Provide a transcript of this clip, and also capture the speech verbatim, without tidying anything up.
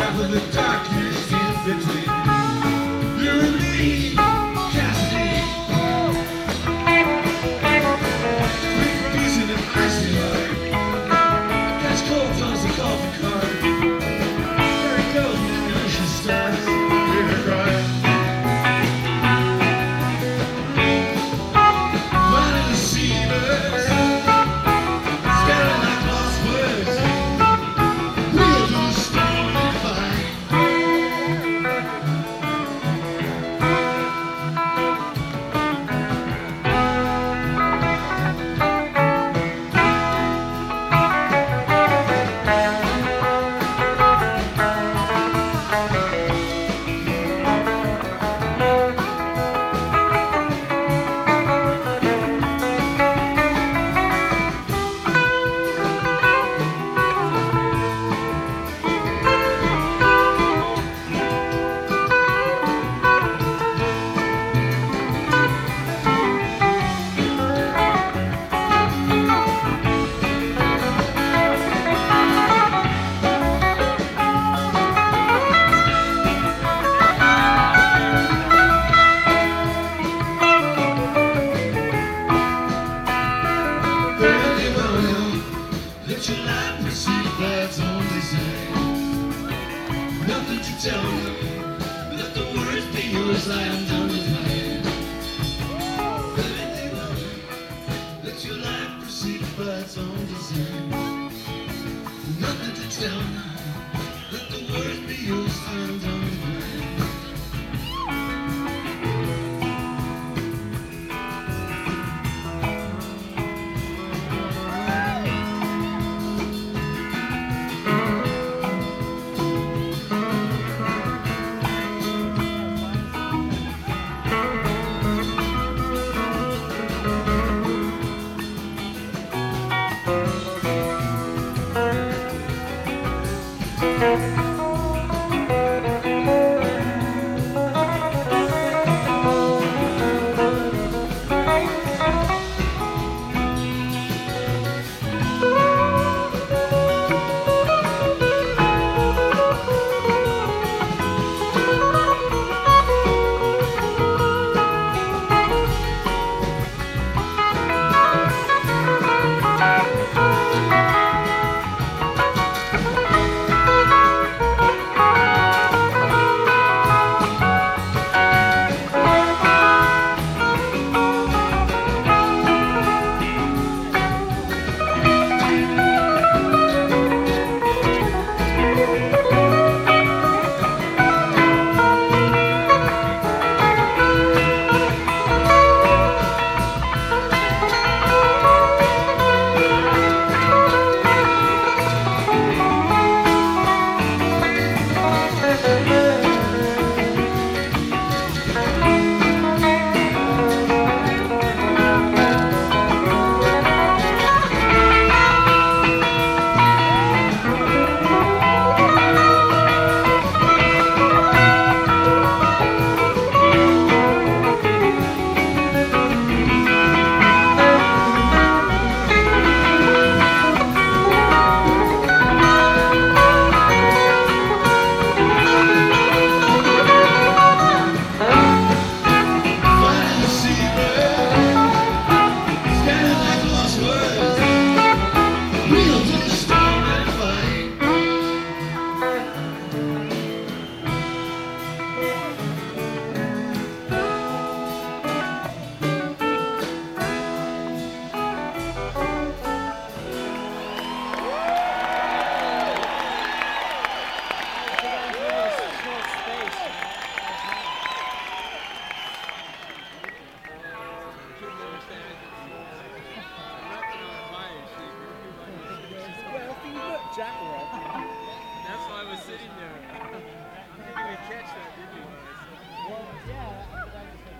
with the darkness in between. You and me, Cassidy. Reproducing an icy life. Catch cold toss a coffee cart. There it goes, and she starts to cry. Finding the seavers, scattering like lost words. Wheel to the storm and fight. Let your life proceed by its own design. Nothing to tell you, let the words be yours, I am done with mine. Let your life proceed by its own design. Nothing to tell you, let the words be yours, I am done with mine. That's why I was sitting there. You didn't even catch that, did you? Well, yeah.